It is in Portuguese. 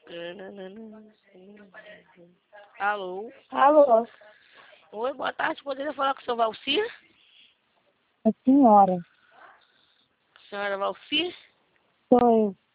Alô? Alô, Oi, boa tarde. Poderia falar com o seu Valcir? a senhora. Senhora Valcir? Sou eu.